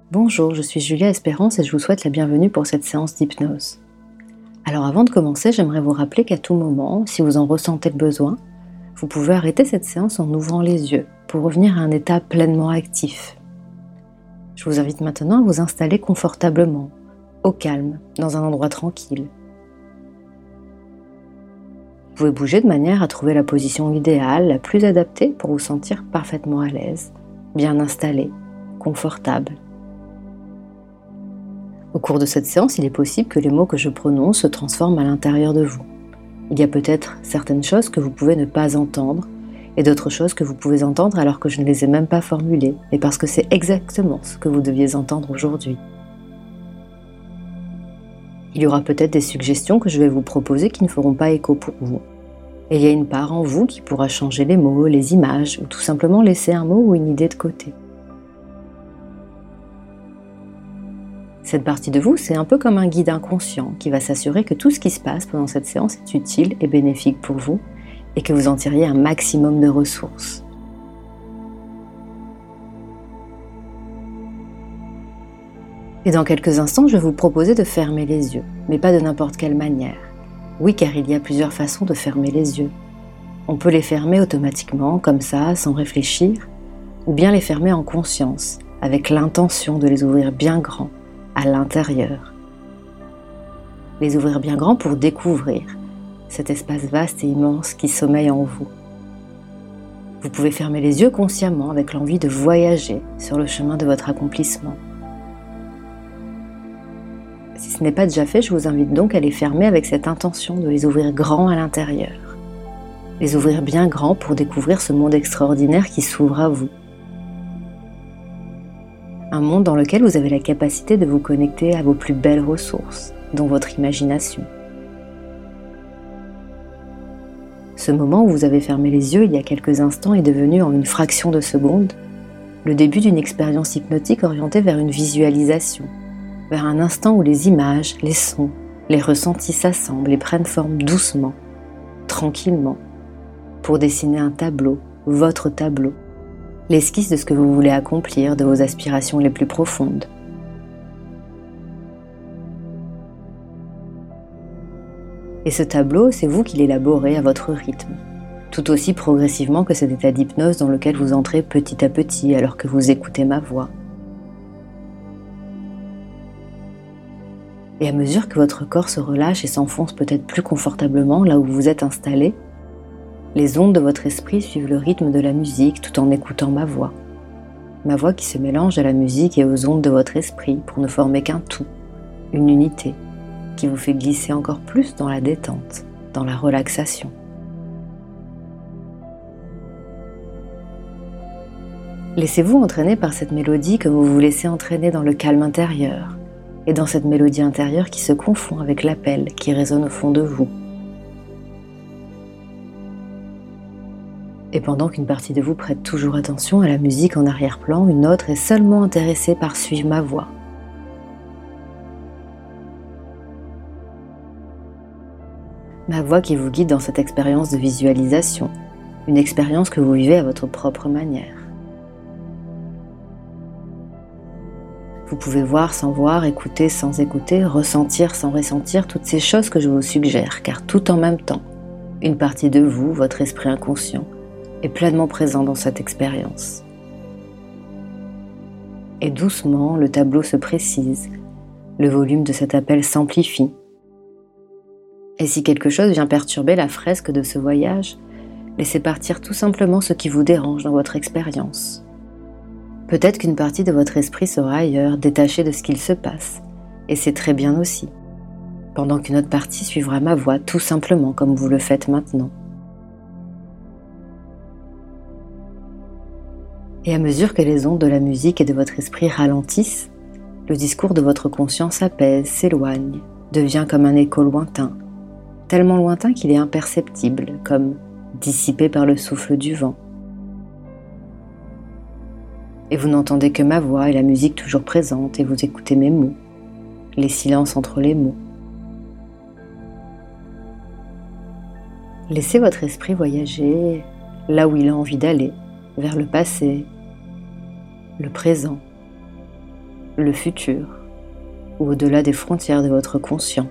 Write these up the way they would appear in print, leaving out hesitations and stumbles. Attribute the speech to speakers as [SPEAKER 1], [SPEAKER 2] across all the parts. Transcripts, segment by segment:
[SPEAKER 1] Bonjour, je suis Julia Espérance et je vous souhaite la bienvenue pour cette séance d'hypnose. Alors avant de commencer, j'aimerais vous rappeler qu'à tout moment, si vous en ressentez le besoin, vous pouvez arrêter cette séance en ouvrant les yeux pour revenir à un état pleinement actif. Je vous invite maintenant à vous installer confortablement, au calme, dans un endroit tranquille. Vous pouvez bouger de manière à trouver la position idéale, la plus adaptée pour vous sentir parfaitement à l'aise, bien installé, confortable. Au cours de cette séance, il est possible que les mots que je prononce se transforment à l'intérieur de vous. Il y a peut-être certaines choses que vous pouvez ne pas entendre et d'autres choses que vous pouvez entendre alors que je ne les ai même pas formulées, mais parce que c'est exactement ce que vous deviez entendre aujourd'hui. Il y aura peut-être des suggestions que je vais vous proposer qui ne feront pas écho pour vous. Et il y a une part en vous qui pourra changer les mots, les images ou tout simplement laisser un mot ou une idée de côté. Cette partie de vous, c'est un peu comme un guide inconscient qui va s'assurer que tout ce qui se passe pendant cette séance est utile et bénéfique pour vous et que vous en tiriez un maximum de ressources. Et dans quelques instants, je vais vous proposer de fermer les yeux, mais pas de n'importe quelle manière. Oui, car il y a plusieurs façons de fermer les yeux. On peut les fermer automatiquement, comme ça, sans réfléchir, ou bien les fermer en conscience, avec l'intention de les ouvrir bien grand, à l'intérieur. Les ouvrir bien grand pour découvrir cet espace vaste et immense qui sommeille en vous. Vous pouvez fermer les yeux consciemment avec l'envie de voyager sur le chemin de votre accomplissement. Si ce n'est pas déjà fait, je vous invite donc à les fermer avec cette intention de les ouvrir grand à l'intérieur. Les ouvrir bien grand pour découvrir ce monde extraordinaire qui s'ouvre à vous. Un monde dans lequel vous avez la capacité de vous connecter à vos plus belles ressources, dont votre imagination. Ce moment où vous avez fermé les yeux il y a quelques instants est devenu en une fraction de seconde le début d'une expérience hypnotique orientée vers une visualisation, vers un instant où les images, les sons, les ressentis s'assemblent et prennent forme doucement, tranquillement, pour dessiner un tableau, votre tableau, l'esquisse de ce que vous voulez accomplir, de vos aspirations les plus profondes. Et ce tableau, c'est vous qui l'élaborez à votre rythme, tout aussi progressivement que cet état d'hypnose dans lequel vous entrez petit à petit alors que vous écoutez ma voix. Et à mesure que votre corps se relâche et s'enfonce peut-être plus confortablement là où vous êtes installé, les ondes de votre esprit suivent le rythme de la musique tout en écoutant ma voix. Ma voix qui se mélange à la musique et aux ondes de votre esprit pour ne former qu'un tout, une unité, qui vous fait glisser encore plus dans la détente, dans la relaxation. Laissez-vous entraîner par cette mélodie comme vous vous laissez entraîner dans le calme intérieur, et dans cette mélodie intérieure qui se confond avec l'appel qui résonne au fond de vous. Et pendant qu'une partie de vous prête toujours attention à la musique en arrière-plan, une autre est seulement intéressée par suivre ma voix. Ma voix qui vous guide dans cette expérience de visualisation, une expérience que vous vivez à votre propre manière. Vous pouvez voir sans voir, écouter sans écouter, ressentir sans ressentir, toutes ces choses que je vous suggère, car tout en même temps, une partie de vous, votre esprit inconscient, est pleinement présent dans cette expérience. Et doucement, le tableau se précise, le volume de cet appel s'amplifie. Et si quelque chose vient perturber la fresque de ce voyage, laissez partir tout simplement ce qui vous dérange dans votre expérience. Peut-être qu'une partie de votre esprit sera ailleurs, détachée de ce qu'il se passe, et c'est très bien aussi, pendant qu'une autre partie suivra ma voix tout simplement comme vous le faites maintenant. Et à mesure que les ondes de la musique et de votre esprit ralentissent, le discours de votre conscience apaise, s'éloigne, devient comme un écho lointain, tellement lointain qu'il est imperceptible, comme dissipé par le souffle du vent. Et vous n'entendez que ma voix et la musique toujours présente, et vous écoutez mes mots, les silences entre les mots. Laissez votre esprit voyager là où il a envie d'aller, vers le passé, le présent, le futur, ou au-delà des frontières de votre conscient.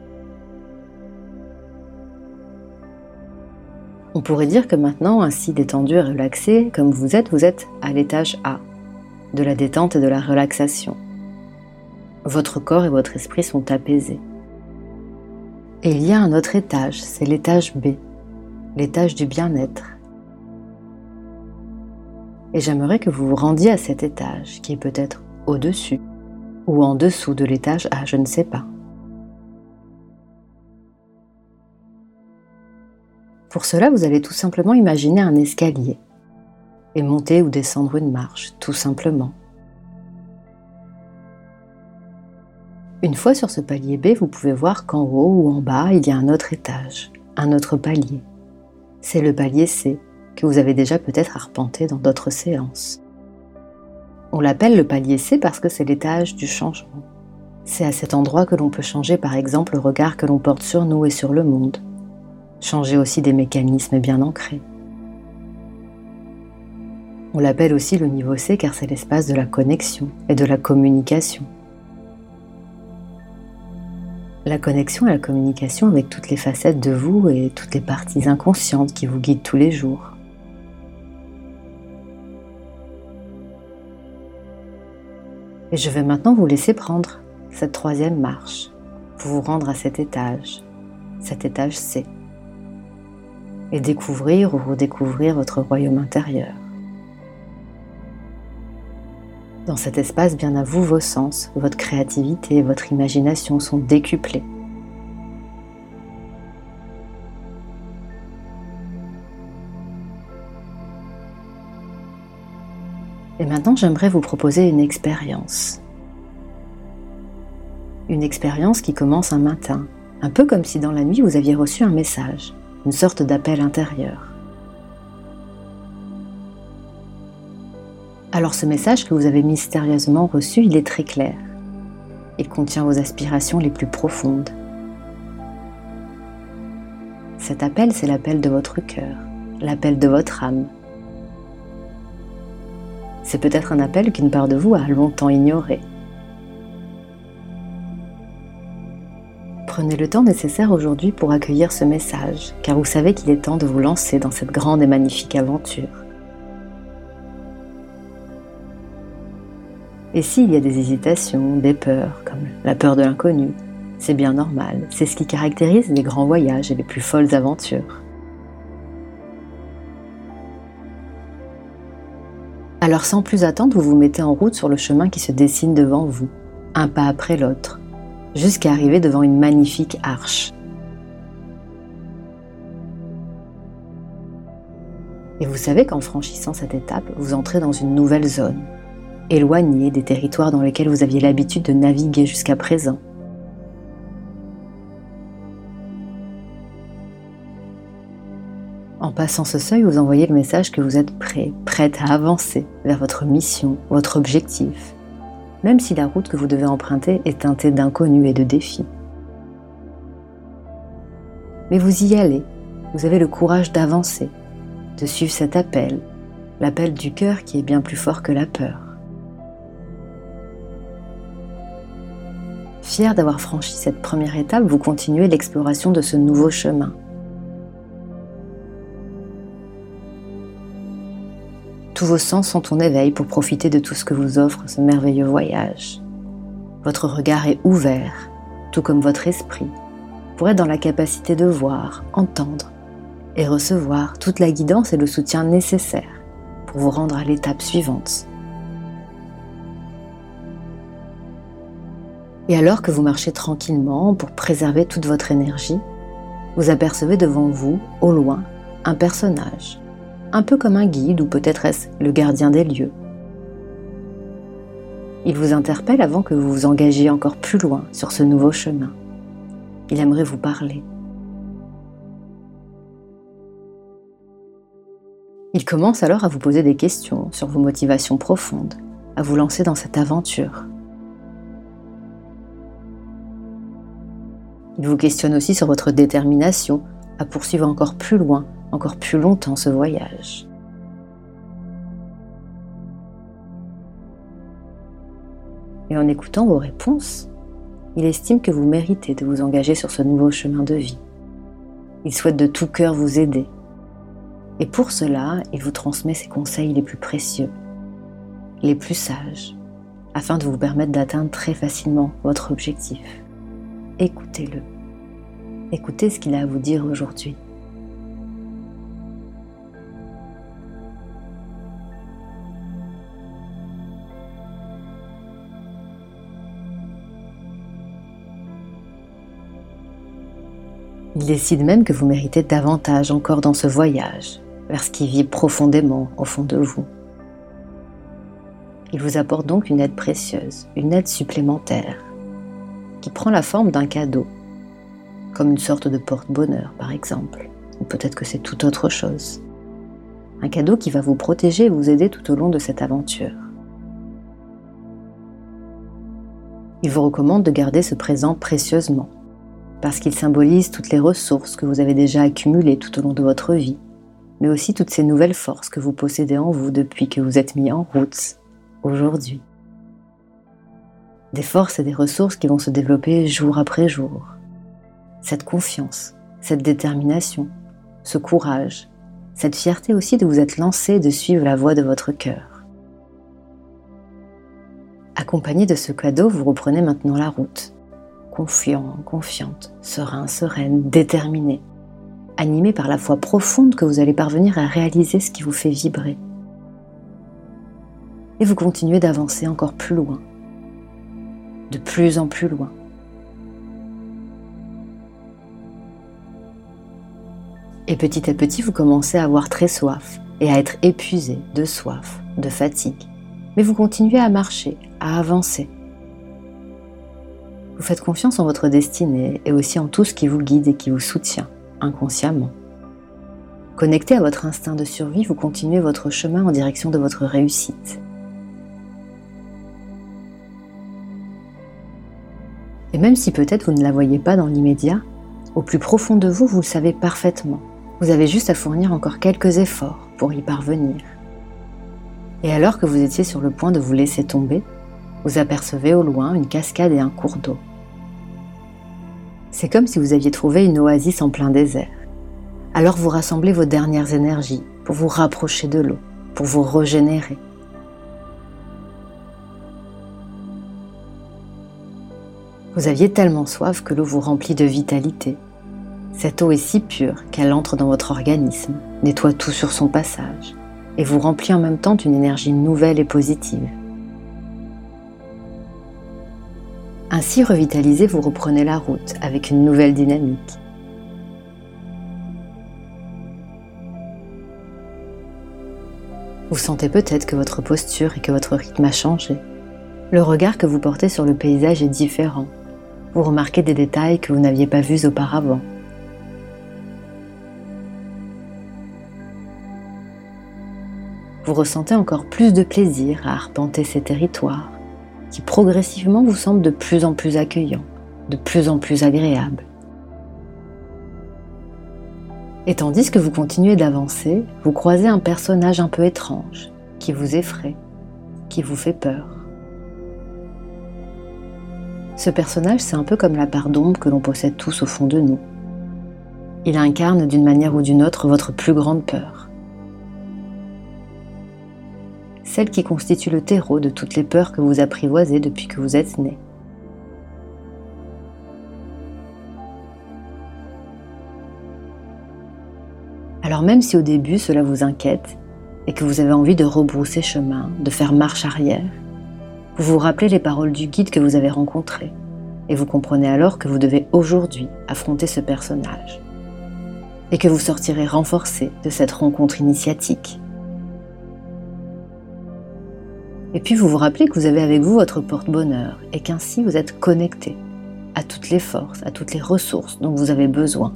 [SPEAKER 1] On pourrait dire que maintenant, ainsi détendu et relaxé comme vous êtes à l'étage A, de la détente et de la relaxation. Votre corps et votre esprit sont apaisés. Et il y a un autre étage, c'est l'étage B, l'étage du bien-être. Et j'aimerais que vous vous rendiez à cet étage, qui est peut-être au-dessus ou en dessous de l'étage A, je ne sais pas. Pour cela, vous allez tout simplement imaginer un escalier et monter ou descendre une marche, tout simplement. Une fois sur ce palier B, vous pouvez voir qu'en haut ou en bas, il y a un autre étage, un autre palier. C'est le palier C, que vous avez déjà peut-être arpenté dans d'autres séances. On l'appelle le palier C parce que c'est l'étage du changement. C'est à cet endroit que l'on peut changer par exemple le regard que l'on porte sur nous et sur le monde. Changer aussi des mécanismes bien ancrés. On l'appelle aussi le niveau C car c'est l'espace de la connexion et de la communication. La connexion et la communication avec toutes les facettes de vous et toutes les parties inconscientes qui vous guident tous les jours. Et je vais maintenant vous laisser prendre cette troisième marche pour vous rendre à cet étage C, et découvrir ou redécouvrir votre royaume intérieur. Dans cet espace, bien à vous, vos sens, votre créativité et votre imagination sont décuplés. Et maintenant, j'aimerais vous proposer une expérience. Une expérience qui commence un matin, un peu comme si dans la nuit vous aviez reçu un message, une sorte d'appel intérieur. Alors ce message que vous avez mystérieusement reçu, il est très clair. Il contient vos aspirations les plus profondes. Cet appel, c'est l'appel de votre cœur, l'appel de votre âme. C'est peut-être un appel qu'une part de vous a longtemps ignoré. Prenez le temps nécessaire aujourd'hui pour accueillir ce message, car vous savez qu'il est temps de vous lancer dans cette grande et magnifique aventure. Et s'il y a des hésitations, des peurs, comme la peur de l'inconnu, c'est bien normal, c'est ce qui caractérise les grands voyages et les plus folles aventures. Alors sans plus attendre, vous vous mettez en route sur le chemin qui se dessine devant vous, un pas après l'autre, jusqu'à arriver devant une magnifique arche. Et vous savez qu'en franchissant cette étape, vous entrez dans une nouvelle zone, éloignée des territoires dans lesquels vous aviez l'habitude de naviguer jusqu'à présent. En passant ce seuil, vous envoyez le message que vous êtes prêt, prête à avancer vers votre mission, votre objectif, même si la route que vous devez emprunter est teintée d'inconnus et de défis. Mais vous y allez, vous avez le courage d'avancer, de suivre cet appel, l'appel du cœur qui est bien plus fort que la peur. Fier d'avoir franchi cette première étape, vous continuez l'exploration de ce nouveau chemin. Tous vos sens sont en éveil pour profiter de tout ce que vous offre ce merveilleux voyage. Votre regard est ouvert, tout comme votre esprit, pour être dans la capacité de voir, entendre et recevoir toute la guidance et le soutien nécessaires pour vous rendre à l'étape suivante. Et alors que vous marchez tranquillement pour préserver toute votre énergie, vous apercevez devant vous, au loin, un personnage, un peu comme un guide ou peut-être est-ce le gardien des lieux. Il vous interpelle avant que vous vous engagiez encore plus loin sur ce nouveau chemin. Il aimerait vous parler. Il commence alors à vous poser des questions sur vos motivations profondes, à vous lancer dans cette aventure. Il vous questionne aussi sur votre détermination à poursuivre encore plus loin, encore plus longtemps ce voyage. Et en écoutant vos réponses, il estime que vous méritez de vous engager sur ce nouveau chemin de vie. Il souhaite de tout cœur vous aider. Et pour cela, il vous transmet ses conseils les plus précieux, les plus sages, afin de vous permettre d'atteindre très facilement votre objectif. Écoutez-le. Écoutez ce qu'il a à vous dire aujourd'hui. Il décide même que vous méritez davantage encore dans ce voyage, vers ce qui vit profondément au fond de vous. Il vous apporte donc une aide précieuse, une aide supplémentaire, qui prend la forme d'un cadeau, comme une sorte de porte-bonheur par exemple, ou peut-être que c'est tout autre chose. Un cadeau qui va vous protéger et vous aider tout au long de cette aventure. Il vous recommande de garder ce présent précieusement, parce qu'il symbolise toutes les ressources que vous avez déjà accumulées tout au long de votre vie, mais aussi toutes ces nouvelles forces que vous possédez en vous depuis que vous êtes mis en route, aujourd'hui. Des forces et des ressources qui vont se développer jour après jour. Cette confiance, cette détermination, ce courage, cette fierté aussi de vous être lancé et de suivre la voie de votre cœur. Accompagné de ce cadeau, vous reprenez maintenant la route. Confiant, confiante, serein, sereine, déterminé, animé par la foi profonde que vous allez parvenir à réaliser ce qui vous fait vibrer. Et vous continuez d'avancer encore plus loin, de plus en plus loin. Et petit à petit, vous commencez à avoir très soif et à être épuisé de soif, de fatigue. Mais vous continuez à marcher, à avancer. Vous faites confiance en votre destinée et aussi en tout ce qui vous guide et qui vous soutient, inconsciemment. Connecté à votre instinct de survie, vous continuez votre chemin en direction de votre réussite. Et même si peut-être vous ne la voyez pas dans l'immédiat, au plus profond de vous, vous le savez parfaitement. Vous avez juste à fournir encore quelques efforts pour y parvenir. Et alors que vous étiez sur le point de vous laisser tomber, vous apercevez au loin une cascade et un cours d'eau. C'est comme si vous aviez trouvé une oasis en plein désert. Alors vous rassemblez vos dernières énergies pour vous rapprocher de l'eau, pour vous régénérer. Vous aviez tellement soif que l'eau vous remplit de vitalité. Cette eau est si pure qu'elle entre dans votre organisme, nettoie tout sur son passage et vous remplit en même temps d'une énergie nouvelle et positive. Ainsi revitalisé, vous reprenez la route avec une nouvelle dynamique. Vous sentez peut-être que votre posture et que votre rythme a changé. Le regard que vous portez sur le paysage est différent. Vous remarquez des détails que vous n'aviez pas vus auparavant. Vous ressentez encore plus de plaisir à arpenter ces territoires, qui progressivement vous semblent de plus en plus accueillants, de plus en plus agréables. Et tandis que vous continuez d'avancer, vous croisez un personnage un peu étrange, qui vous effraie, qui vous fait peur. Ce personnage, c'est un peu comme la part d'ombre que l'on possède tous au fond de nous. Il incarne d'une manière ou d'une autre votre plus grande peur. Celle qui constitue le terreau de toutes les peurs que vous apprivoisez depuis que vous êtes né. Alors même si au début cela vous inquiète et que vous avez envie de rebrousser chemin, de faire marche arrière, vous vous rappelez les paroles du guide que vous avez rencontré et vous comprenez alors que vous devez aujourd'hui affronter ce personnage et que vous sortirez renforcé de cette rencontre initiatique. Et puis vous vous rappelez que vous avez avec vous votre porte-bonheur et qu'ainsi vous êtes connecté à toutes les forces, à toutes les ressources dont vous avez besoin.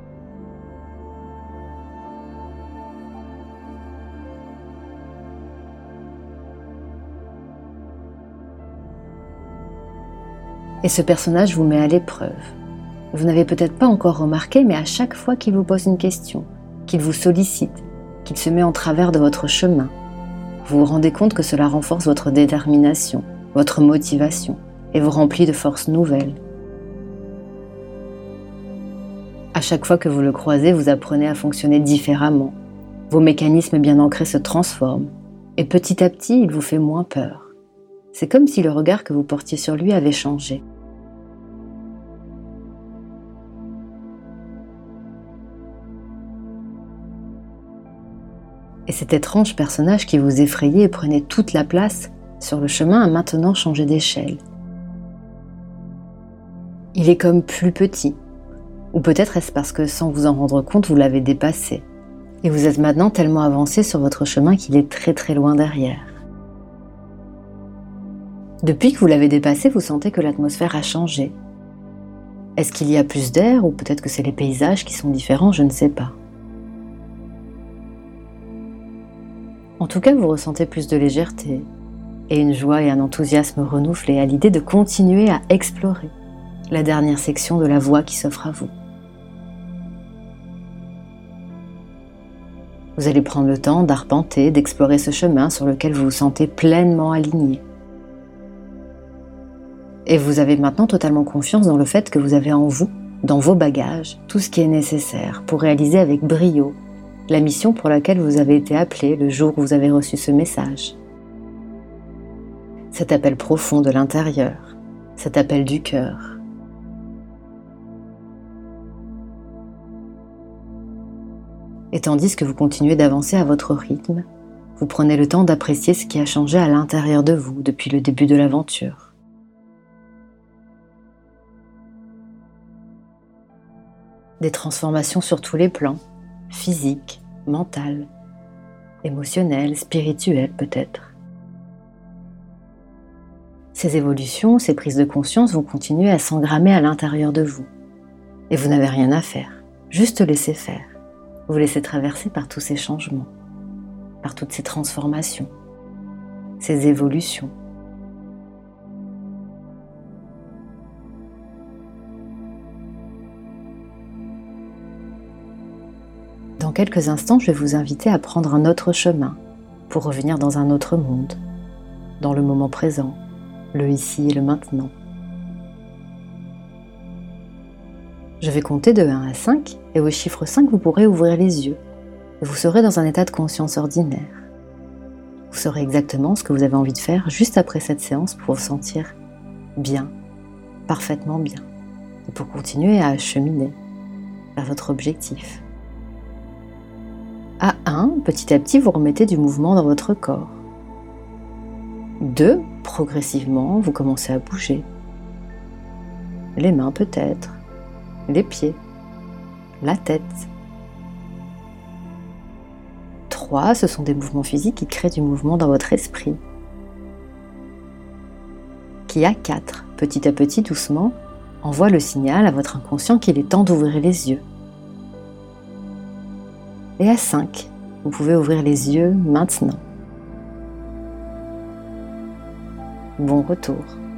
[SPEAKER 1] Et ce personnage vous met à l'épreuve. Vous n'avez peut-être pas encore remarqué, mais à chaque fois qu'il vous pose une question, qu'il vous sollicite, qu'il se met en travers de votre chemin, vous vous rendez compte que cela renforce votre détermination votre motivation et vous remplit de forces nouvelles. À chaque fois que vous le croisez, vous apprenez à fonctionner différemment. Vos mécanismes bien ancrés se transforment et petit à petit, il vous fait moins peur. C'est comme si le regard que vous portiez sur lui avait changé. Et cet étrange personnage qui vous effrayait et prenait toute la place sur le chemin a maintenant changé d'échelle. Il est comme plus petit. Ou peut-être est-ce parce que sans vous en rendre compte, vous l'avez dépassé. Et vous êtes maintenant tellement avancé sur votre chemin qu'il est très très loin derrière. Depuis que vous l'avez dépassé, vous sentez que l'atmosphère a changé. Est-ce qu'il y a plus d'air ou peut-être que c'est les paysages qui sont différents, je ne sais pas. En tout cas, vous ressentez plus de légèreté et une joie et un enthousiasme renouvelés à l'idée de continuer à explorer la dernière section de la voie qui s'offre à vous. Vous allez prendre le temps d'arpenter, d'explorer ce chemin sur lequel vous vous sentez pleinement aligné. Et vous avez maintenant totalement confiance dans le fait que vous avez en vous, dans vos bagages, tout ce qui est nécessaire pour réaliser avec brio la mission pour laquelle vous avez été appelé le jour où vous avez reçu ce message. Cet appel profond de l'intérieur, cet appel du cœur. Et tandis que vous continuez d'avancer à votre rythme, vous prenez le temps d'apprécier ce qui a changé à l'intérieur de vous depuis le début de l'aventure. Des transformations sur tous les plans, physiques, mentales, émotionnelles, spirituelles peut-être. Ces évolutions, ces prises de conscience vont continuer à s'engrammer à l'intérieur de vous. Et vous n'avez rien à faire, juste laisser faire. Vous laissez traverser par tous ces changements, par toutes ces transformations, ces évolutions. Dans quelques instants, je vais vous inviter à prendre un autre chemin pour revenir dans un autre monde, dans le moment présent, le ici et le maintenant. Je vais compter de 1 à 5 et au chiffre 5, vous pourrez ouvrir les yeux et vous serez dans un état de conscience ordinaire. Vous saurez exactement ce que vous avez envie de faire juste après cette séance pour vous sentir bien, parfaitement bien, et pour continuer à cheminer vers votre objectif. À 1, petit à petit, vous remettez du mouvement dans votre corps. 2, progressivement, vous commencez à bouger. Les mains peut-être, les pieds, la tête. 3, ce sont des mouvements physiques qui créent du mouvement dans votre esprit. Qui à 4, petit à petit, doucement, envoie le signal à votre inconscient qu'il est temps d'ouvrir les yeux. Et à 5, vous pouvez ouvrir les yeux maintenant. Bon retour.